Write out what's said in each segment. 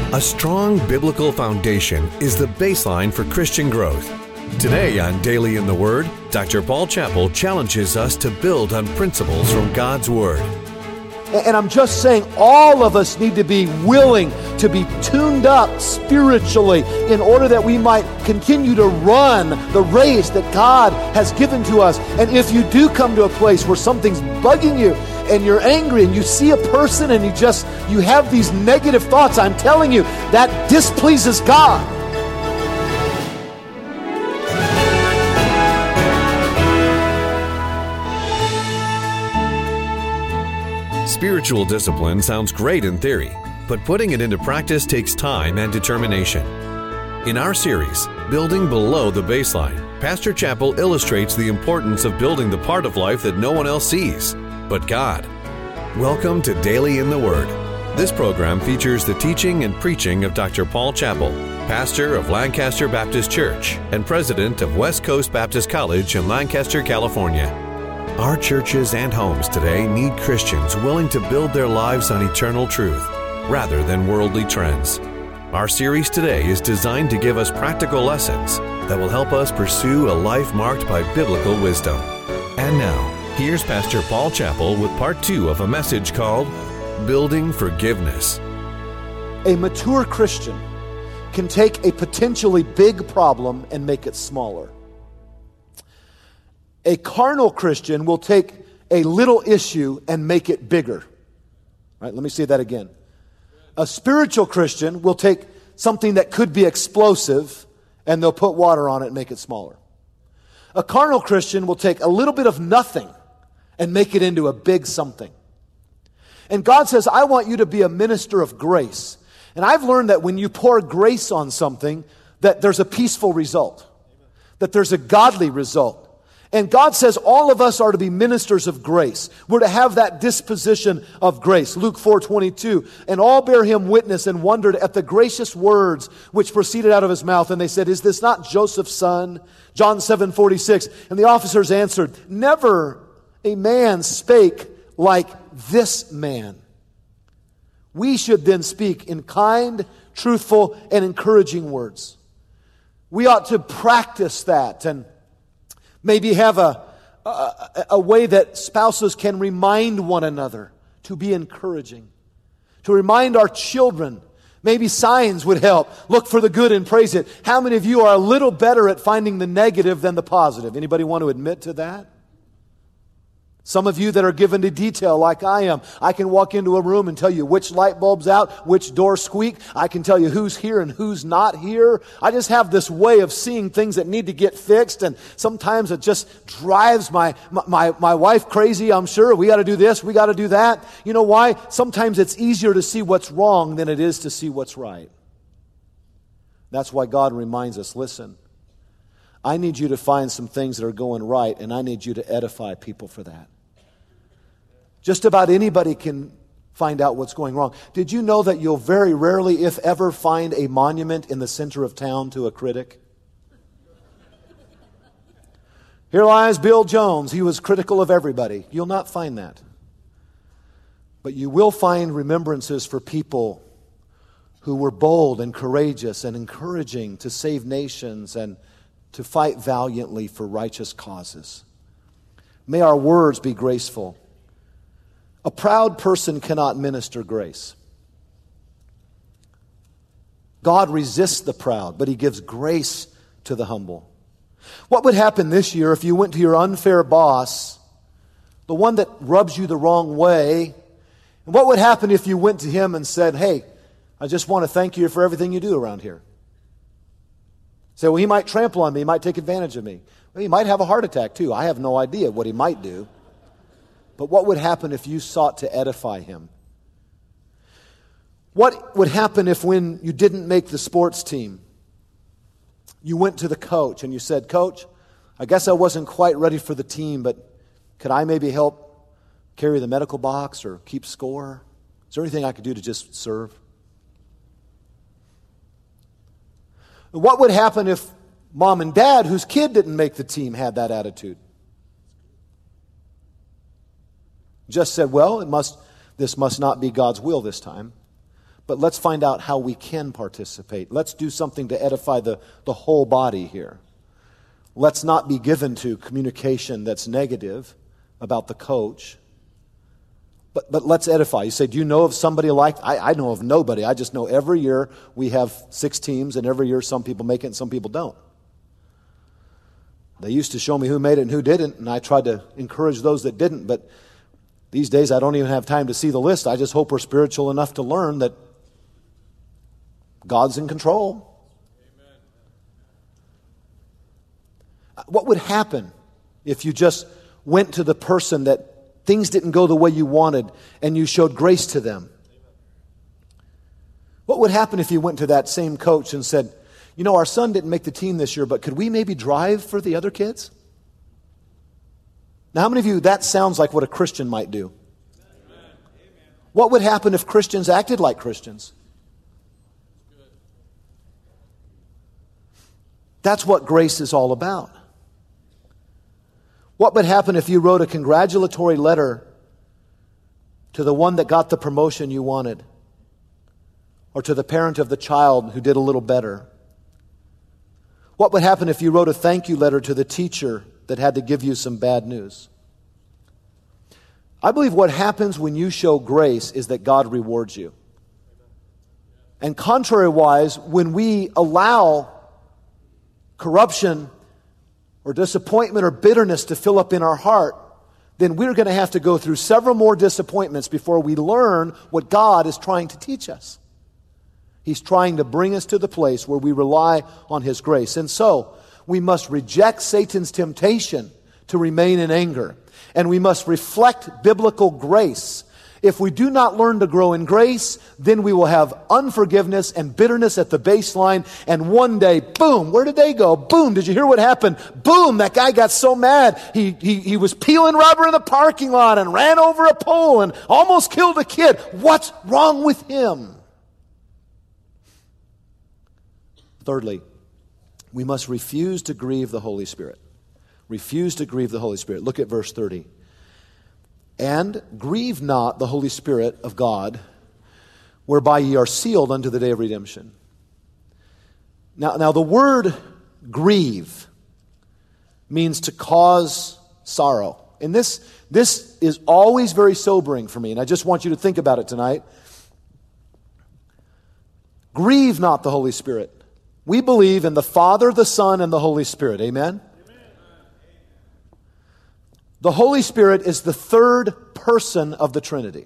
A strong biblical foundation is the baseline for Christian growth. Today on Daily in the Word, Dr. Paul Chappell challenges us to build on principles from God's Word. And I'm just saying, all of us need to be willing to be tuned up spiritually in order that we might continue to run the race that God has given to us. And if you do come to a place where something's bugging you and you're angry and you see a person and you have these negative thoughts, I'm telling you, that displeases God. Spiritual discipline sounds great in theory, but putting it into practice takes time and determination. In our series, Building Below the Baseline, Pastor Chappell illustrates the importance of building the part of life that no one else sees, but God. Welcome to Daily in the Word. This program features the teaching and preaching of Dr. Paul Chappell, pastor of Lancaster Baptist Church and president of West Coast Baptist College in Lancaster, California. Our churches and homes today need Christians willing to build their lives on eternal truth rather than worldly trends. Our series today is designed to give us practical lessons that will help us pursue a life marked by biblical wisdom. And now, here's Pastor Paul Chappell with part 2 of a message called Building Forgiveness. A mature Christian can take a potentially big problem and make it smaller. A carnal Christian will take a little issue and make it bigger. All right, let me say that again. A spiritual Christian will take something that could be explosive and they'll put water on it and make it smaller. A carnal Christian will take a little bit of nothing and make it into a big something. And God says, I want you to be a minister of grace. And I've learned that when you pour grace on something, that there's a peaceful result, that there's a godly result. And God says all of us are to be ministers of grace. We're to have that disposition of grace. Luke 4:22, and all bear him witness and wondered at the gracious words which proceeded out of his mouth. And they said, is this not Joseph's son? John 7:46, and the officers answered, never a man spake like this man. We should then speak in kind, truthful, and encouraging words. We ought to practice that and maybe have a way that spouses can remind one another to be encouraging. To remind our children. Maybe signs would help. Look for the good and praise it. How many of you are a little better at finding the negative than the positive? Anybody want to admit to that? Some of you that are given to detail like I am, I can walk into a room and tell you which light bulb's out, which door squeak. I can tell you who's here and who's not here. I just have this way of seeing things that need to get fixed, and sometimes it just drives my wife crazy, I'm sure. We got to do this, we got to do that. You know why? Sometimes it's easier to see what's wrong than it is to see what's right. That's why God reminds us, listen, I need you to find some things that are going right, and I need you to edify people for that. Just about anybody can find out what's going wrong. Did you know that you'll very rarely, if ever, find a monument in the center of town to a critic? Here lies Bill Jones. He was critical of everybody. You'll not find that. But you will find remembrances for people who were bold and courageous and encouraging to save nations and to fight valiantly for righteous causes. May our words be graceful. A proud person cannot minister grace. God resists the proud, but He gives grace to the humble. What would happen this year if you went to your unfair boss, the one that rubs you the wrong way, and what would happen if you went to him and said, hey, I just want to thank you for everything you do around here? Say, well, he might trample on me, he might take advantage of me. Well, he might have a heart attack too. I have no idea what he might do. But what would happen if you sought to edify him? What would happen if when you didn't make the sports team, you went to the coach and you said, Coach, I guess I wasn't quite ready for the team, but could I maybe help carry the medical box or keep score? Is there anything I could do to just serve? What would happen if mom and dad, whose kid didn't make the team, had that attitude? Just said, well, this must not be God's will this time. but let's find out how we can participate. Let's do something to edify the whole body here. Let's not be given to communication that's negative about the coach. But let's edify. You say, do you know of somebody like... I know of nobody. I just know every year we have 6 teams, and every year some people make it and some people don't. They used to show me who made it and who didn't, and I tried to encourage those that didn't. But these days I don't even have time to see the list. I just hope we're spiritual enough to learn that God's in control. Amen. What would happen if you just went to the person that things didn't go the way you wanted and you showed grace to them? What would happen if you went to that same coach and said, you know, our son didn't make the team this year, but could we maybe drive for the other kids? Now, how many of you, that sounds like what a Christian might do? Amen. What would happen if Christians acted like Christians? That's what grace is all about. What would happen if you wrote a congratulatory letter to the one that got the promotion you wanted? Or to the parent of the child who did a little better? What would happen if you wrote a thank you letter to the teacher that had to give you some bad news? I believe what happens when you show grace is that God rewards you. And contrary-wise, when we allow corruption or disappointment or bitterness to fill up in our heart, then we're going to have to go through several more disappointments before we learn what God is trying to teach us. He's trying to bring us to the place where we rely on His grace. And so, we must reject Satan's temptation to remain in anger. And we must reflect biblical grace. If we do not learn to grow in grace, then we will have unforgiveness and bitterness at the baseline. And one day, boom, where did they go? Boom, did you hear what happened? Boom, that guy got so mad. He was peeling rubber in the parking lot and ran over a pole and almost killed a kid. What's wrong with him? Thirdly, we must refuse to grieve the Holy Spirit. Refuse to grieve the Holy Spirit. Look at verse 30. And grieve not the Holy Spirit of God, whereby ye are sealed unto the day of redemption. Now the word grieve means to cause sorrow. And this is always very sobering for me, and I just want you to think about it tonight. Grieve not the Holy Spirit. We believe in the Father, the Son, and the Holy Spirit. Amen? The Holy Spirit is the third person of the Trinity.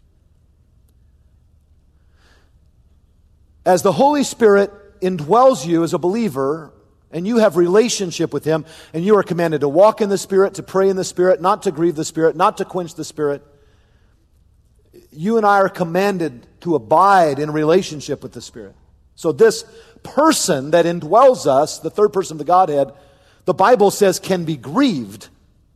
As the Holy Spirit indwells you as a believer, and you have relationship with Him, and you are commanded to walk in the Spirit, to pray in the Spirit, not to grieve the Spirit, not to quench the Spirit, you and I are commanded to abide in relationship with the Spirit. So this person that indwells us, the third person of the Godhead, the Bible says can be grieved.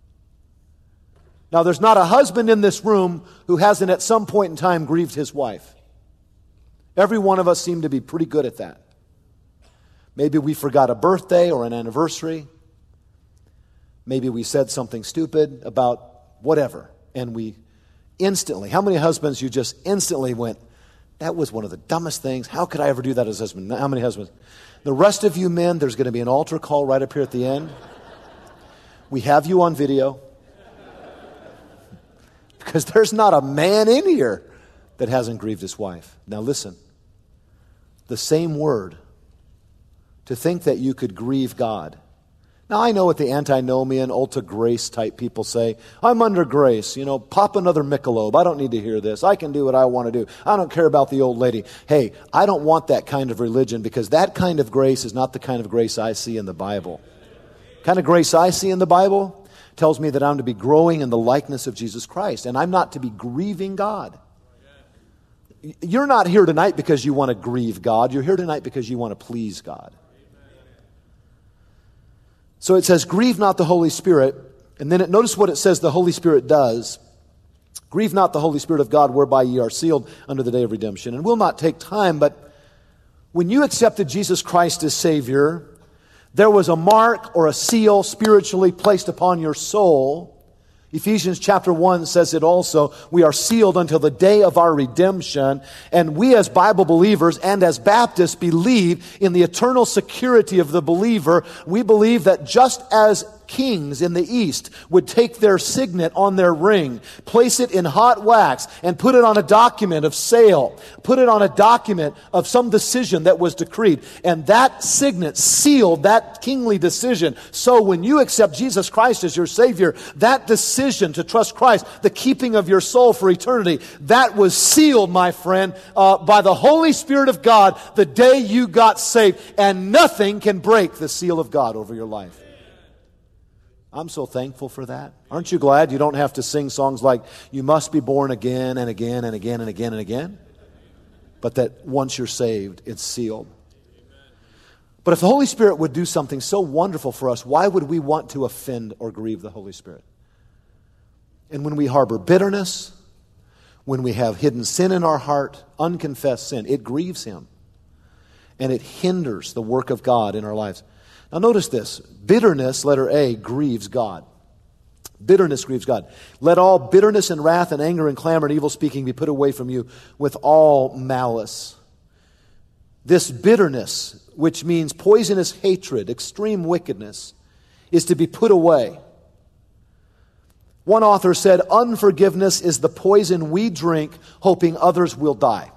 Now, there's not a husband in this room who hasn't at some point in time grieved his wife. Every one of us seem to be pretty good at that. Maybe we forgot a birthday or an anniversary. Maybe we said something stupid about whatever. And we instantly, how many husbands you just instantly went, that was one of the dumbest things. How could I ever do that as a husband? How many husbands? The rest of you men, there's going to be an altar call right up here at the end. We have you on video. Because there's not a man in here that hasn't grieved his wife. Now listen. The same word. To think that you could grieve God. Now I know what the antinomian, ultra grace type people say. I'm under grace. You know, pop another Michelob. I don't need to hear this. I can do what I want to do. I don't care about the old lady. Hey, I don't want that kind of religion because that kind of grace is not the kind of grace I see in the Bible. The kind of grace I see in the Bible tells me that I'm to be growing in the likeness of Jesus Christ. And I'm not to be grieving God. You're not here tonight because you want to grieve God. You're here tonight because you want to please God. So it says, grieve not the Holy Spirit. And then notice what it says the Holy Spirit does. Grieve not the Holy Spirit of God, whereby ye are sealed unto the day of redemption. And we'll not take time, but when you accepted Jesus Christ as Savior, there was a mark or a seal spiritually placed upon your soul. Ephesians chapter 1 says it also. We are sealed until the day of our redemption. And we as Bible believers and as Baptists believe in the eternal security of the believer. We believe that just as kings in the East would take their signet on their ring, place it in hot wax, and put it on a document of sale, put it on a document of some decision that was decreed. And that signet sealed that kingly decision. So when you accept Jesus Christ as your Savior, that decision to trust Christ, the keeping of your soul for eternity, that was sealed, my friend, by the Holy Spirit of God the day you got saved. And nothing can break the seal of God over your life. I'm so thankful for that. Aren't you glad you don't have to sing songs like, you must be born again and again and again and again and again? But that once you're saved, it's sealed. But if the Holy Spirit would do something so wonderful for us, why would we want to offend or grieve the Holy Spirit? And when we harbor bitterness, when we have hidden sin in our heart, unconfessed sin, it grieves Him. And it hinders the work of God in our lives. Now notice this. Bitterness, letter A, grieves God. Bitterness grieves God. Let all bitterness and wrath and anger and clamor and evil speaking be put away from you with all malice. This bitterness, which means poisonous hatred, extreme wickedness, is to be put away. One author said, unforgiveness is the poison we drink hoping others will die.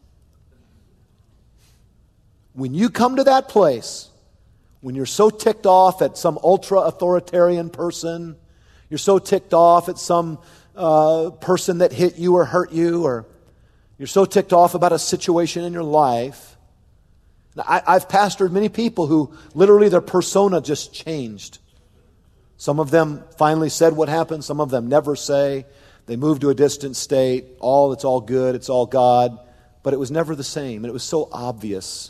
When you come to that place, when you're so ticked off at some ultra-authoritarian person, you're so ticked off at some person that hit you or hurt you, or you're so ticked off about a situation in your life. Now, I've pastored many people who literally their persona just changed. Some of them finally said what happened. Some of them never say. They moved to a distant state. It's all good. It's all God. But it was never the same. And it was so obvious.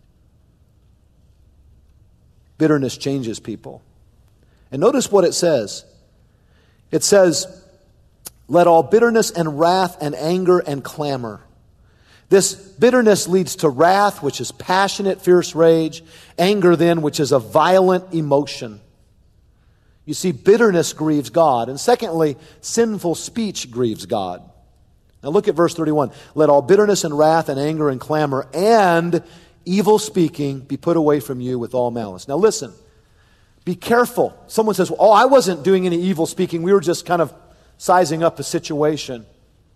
Bitterness changes people. And notice what it says. It says, let all bitterness and wrath and anger and clamor. This bitterness leads to wrath, which is passionate, fierce rage. Anger then, which is a violent emotion. You see, bitterness grieves God. And secondly, sinful speech grieves God. Now look at verse 31. Let all bitterness and wrath and anger and clamor and evil speaking be put away from you with all malice. Now listen, be careful. Someone says, I wasn't doing any evil speaking. We were just kind of sizing up the situation.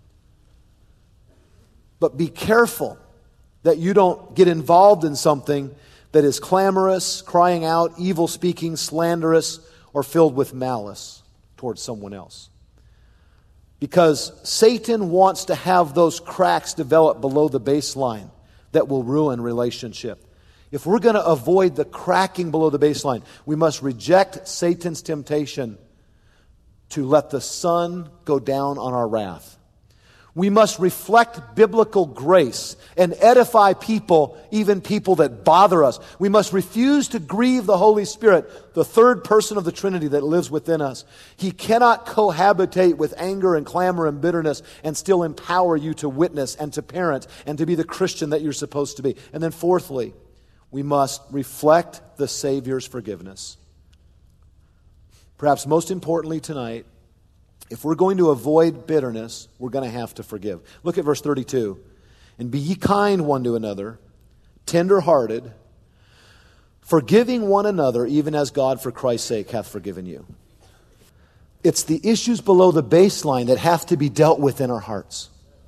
But be careful that you don't get involved in something that is clamorous, crying out, evil speaking, slanderous, or filled with malice towards someone else. Because Satan wants to have those cracks develop below the baseline that will ruin relationship. If we're going to avoid the cracking below the baseline, we must reject Satan's temptation to let the sun go down on our wrath. We must reflect biblical grace and edify people, even people that bother us. We must refuse to grieve the Holy Spirit, the third person of the Trinity that lives within us. He cannot cohabitate with anger and clamor and bitterness and still empower you to witness and to parent and to be the Christian that you're supposed to be. And then fourthly, we must reflect the Savior's forgiveness. Perhaps most importantly tonight, if we're going to avoid bitterness, we're going to have to forgive. Look at verse 32. And be ye kind one to another, tender-hearted, forgiving one another, even as God for Christ's sake hath forgiven you. It's the issues below the baseline that have to be dealt with in our hearts.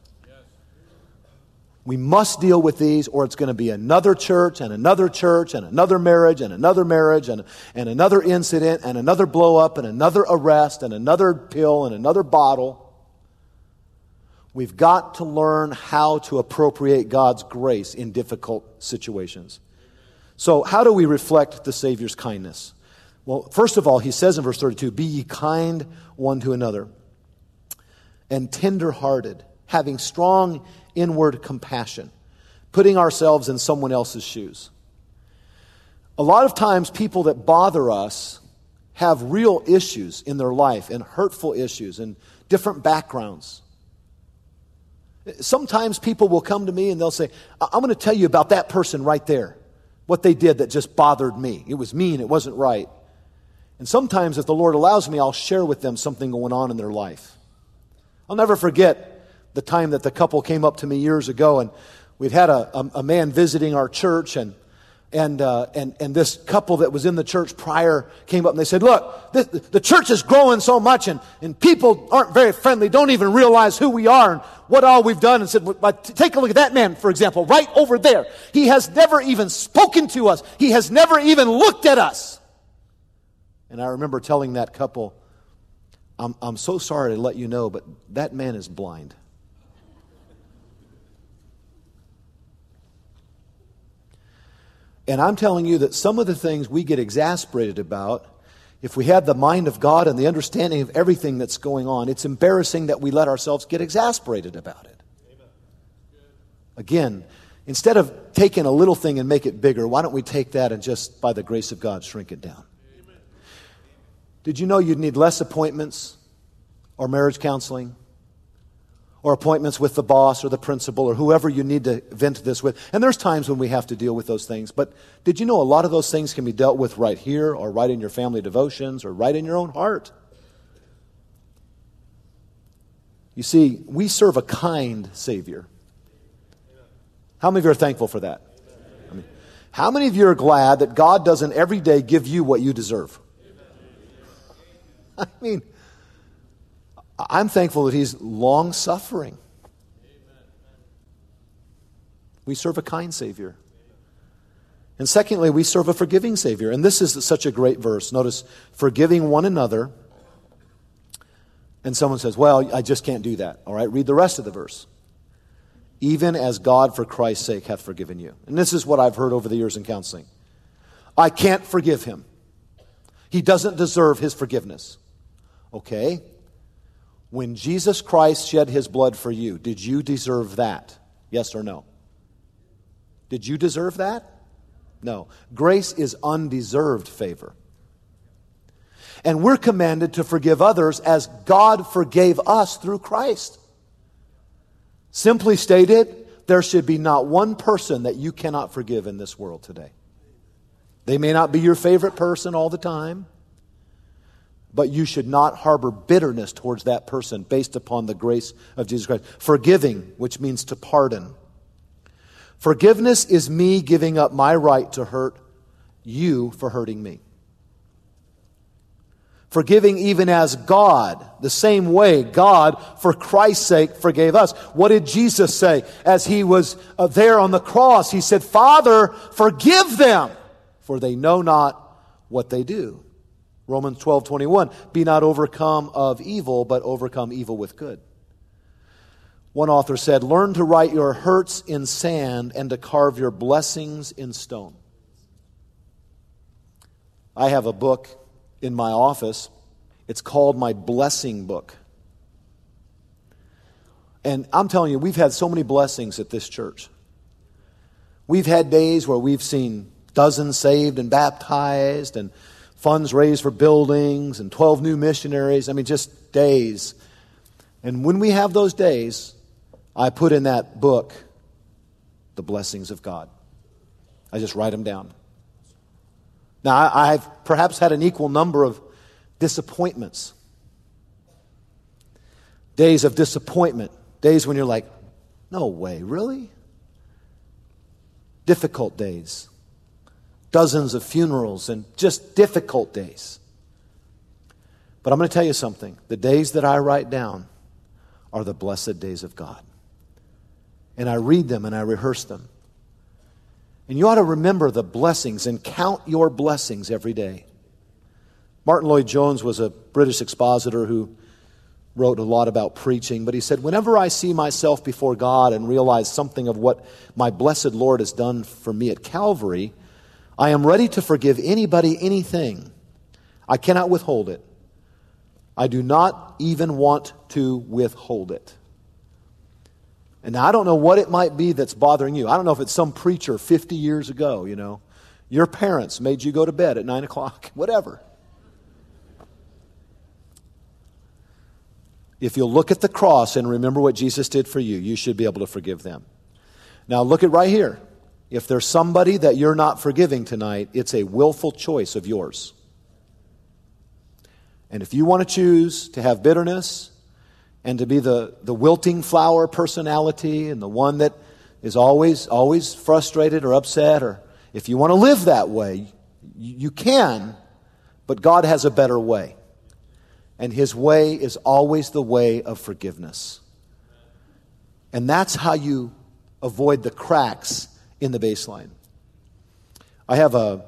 We must deal with these, or it's going to be another church and another marriage and another incident and another blow up and another arrest and another pill and another bottle. We've got to learn how to appropriate God's grace in difficult situations. So how do we reflect the Savior's kindness? Well, first of all, he says in verse 32, be ye kind one to another and tender-hearted, having strong inward compassion, putting ourselves in someone else's shoes. A lot of times people that bother us have real issues in their life and hurtful issues and different backgrounds. Sometimes people will come to me and they'll say, I'm going to tell you about that person right there, what they did that just bothered me. It was mean, it wasn't right. And sometimes, if the Lord allows me, I'll share with them something going on in their life. I'll never forget the time that the couple came up to me years ago, and we'd had a man visiting our church, and this couple that was in the church prior came up and they said, look, the church is growing so much and people aren't very friendly, don't even realize who we are and what all we've done. And said, well, take a look at that man, for example, right over there. He has never even spoken to us. He has never even looked at us. And I remember telling that couple, I'm so sorry to let you know, but that man is blind. And I'm telling you that some of the things we get exasperated about, if we had the mind of God and the understanding of everything that's going on, it's embarrassing that we let ourselves get exasperated about it. Amen. Again, instead of taking a little thing and make it bigger, why don't we take that and just, by the grace of God, shrink it down? Amen. Did you know you'd need less appointments or marriage counseling? Or appointments with the boss or the principal or whoever you need to vent this with. And there's times when we have to deal with those things. But did you know a lot of those things can be dealt with right here or right in your family devotions or right in your own heart? You see, we serve a kind Savior. How many of you are thankful for that? I mean, how many of you are glad that God doesn't every day give you what you deserve? I mean, I'm thankful that He's long-suffering. We serve a kind Savior. And secondly, we serve a forgiving Savior. And this is such a great verse. Notice, forgiving one another. And someone says, well, I just can't do that. All right, read the rest of the verse. Even as God for Christ's sake hath forgiven you. And this is what I've heard over the years in counseling. I can't forgive him. He doesn't deserve His forgiveness. Okay. When Jesus Christ shed His blood for you, did you deserve that? Yes or no? Did you deserve that? No. Grace is undeserved favor. And we're commanded to forgive others as God forgave us through Christ. Simply stated, there should be not one person that you cannot forgive in this world today. They may not be your favorite person all the time, but you should not harbor bitterness towards that person based upon the grace of Jesus Christ. Forgiving, which means to pardon. Forgiveness is me giving up my right to hurt you for hurting me. Forgiving even as God, the same way God, for Christ's sake, forgave us. What did Jesus say as He was there on the cross? He said, Father, forgive them, for they know not what they do. Romans 12:21, be not overcome of evil, but overcome evil with good. One author said, learn to write your hurts in sand and to carve your blessings in stone. I have a book in my office. It's called my blessing book. And I'm telling you, we've had so many blessings at this church. We've had days where we've seen dozens saved and baptized and funds raised for buildings and 12 new missionaries. I mean, just days. And when we have those days, I put in that book the blessings of God. I just write them down. Now, I've perhaps had an equal number of disappointments. Days of disappointment. Days when you're like, no way, really? Difficult days. Dozens of funerals and just difficult days. But I'm going to tell you something. The days that I write down are the blessed days of God. And I read them and I rehearse them. And you ought to remember the blessings and count your blessings every day. Martin Lloyd-Jones was a British expositor who wrote a lot about preaching, but he said, whenever I see myself before God and realize something of what my blessed Lord has done for me at Calvary, I am ready to forgive anybody anything. I cannot withhold it. I do not even want to withhold it. And now, I don't know what it might be that's bothering you. I don't know if it's some preacher 50 years ago, you know. Your parents made you go to bed at 9 o'clock, whatever. If you'll look at the cross and remember what Jesus did for you, you should be able to forgive them. Now look at right here. If there's somebody that you're not forgiving tonight, it's a willful choice of yours. And if you want to choose to have bitterness and to be the wilting flower personality and the one that is always frustrated or upset, or if you want to live that way, you can, but God has a better way. And His way is always the way of forgiveness. And that's how you avoid the cracks in the baseline. I have a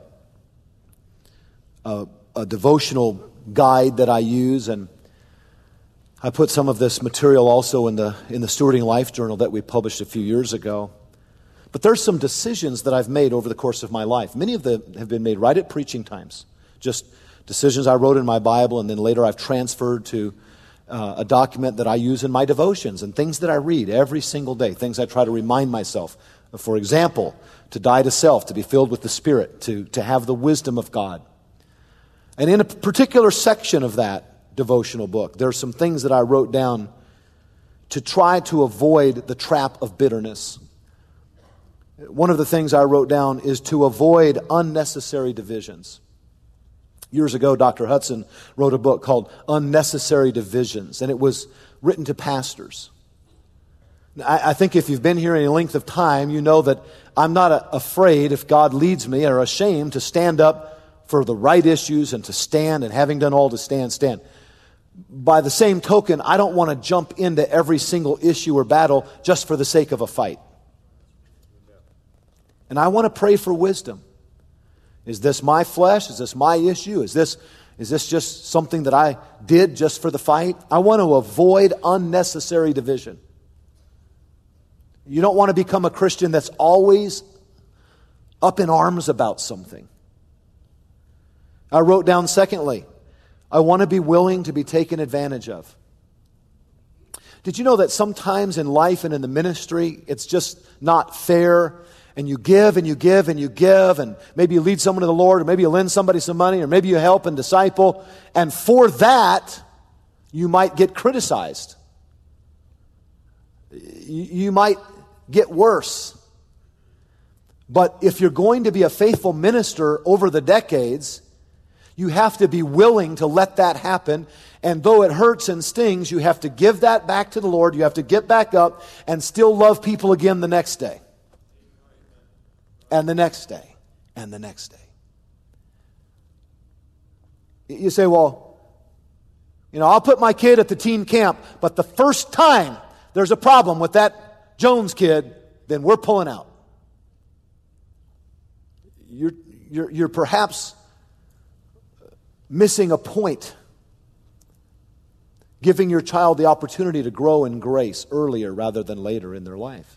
devotional guide that I use, and I put some of this material also in the Stewarding Life Journal that we published a few years ago. But there's some decisions that I've made over the course of my life. Many of them have been made right at preaching times. Just decisions I wrote in my Bible, and then later I've transferred to a document that I use in my devotions, and things that I read every single day, things I try to remind myself. For example, to die to self, to be filled with the Spirit, to have the wisdom of God. And in a particular section of that devotional book, there are some things that I wrote down to try to avoid the trap of bitterness. One of the things I wrote down is to avoid unnecessary divisions. Years ago, Dr. Hudson wrote a book called Unnecessary Divisions, and it was written to pastors. I think if you've been here any length of time, you know that I'm not afraid, if God leads me, or ashamed to stand up for the right issues and to stand, and having done all to stand. By the same token, I don't want to jump into every single issue or battle just for the sake of a fight. And I want to pray for wisdom. Is this my flesh? Is this my issue? Is this just something that I did just for the fight? I want to avoid unnecessary division. You don't want to become a Christian that's always up in arms about something. I wrote down, secondly, I want to be willing to be taken advantage of. Did you know that sometimes in life and in the ministry, it's just not fair? And you give and you give and you give, and maybe you lead someone to the Lord, or maybe you lend somebody some money, or maybe you help and disciple, and for that, you might get criticized. You might get worse. But if you're going to be a faithful minister over the decades, you have to be willing to let that happen. And though it hurts and stings, you have to give that back to the Lord. You have to get back up and still love people again the next day. And the next day. And the next day. You say, well, I'll put my kid at the teen camp, but the first time there's a problem with that Jones kid, then we're pulling out. You're perhaps missing a point. Giving your child the opportunity to grow in grace earlier rather than later in their life.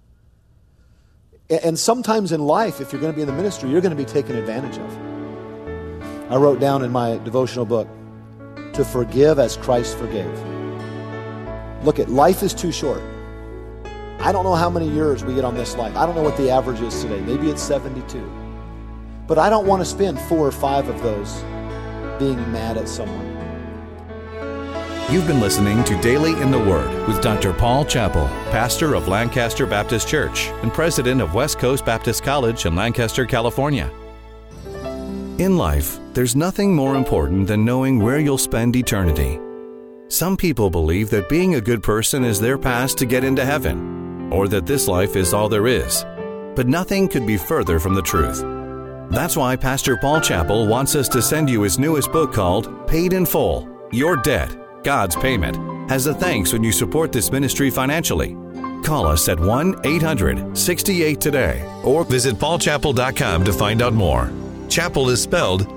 And sometimes in life, if you're going to be in the ministry, you're going to be taken advantage of. I wrote down in my devotional book, to forgive as Christ forgave. Look, life is too short. I don't know how many years we get on this life. I don't know what the average is today. Maybe it's 72. But I don't want to spend 4 or 5 of those being mad at someone. You've been listening to Daily in the Word with Dr. Paul Chappell, pastor of Lancaster Baptist Church and president of West Coast Baptist College in Lancaster, California. In life, there's nothing more important than knowing where you'll spend eternity. Some people believe that being a good person is their pass to get into heaven, or that this life is all there is. But nothing could be further from the truth. That's why Pastor Paul Chappell wants us to send you his newest book called Paid in Full, Your Debt, God's Payment, as a thanks when you support this ministry financially. Call us at 1-800-68-TODAY or visit paulchappell.com to find out more. Chappell is spelled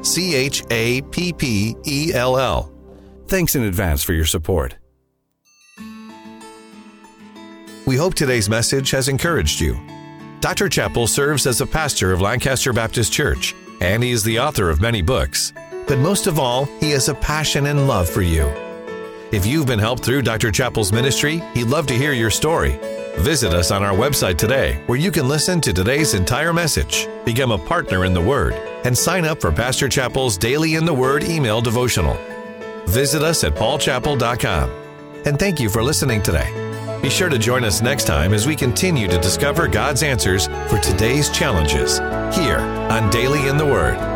Chappell. Thanks in advance for your support. We hope today's message has encouraged you. Dr. Chappell serves as a pastor of Lancaster Baptist Church, and he is the author of many books. But most of all, he has a passion and love for you. If you've been helped through Dr. Chappell's ministry, he'd love to hear your story. Visit us on our website today, where you can listen to today's entire message, become a partner in the Word, and sign up for Pastor Chappell's Daily in the Word email devotional. Visit us at paulchappell.com. And thank you for listening today. Be sure to join us next time as we continue to discover God's answers for today's challenges here on Daily in the Word.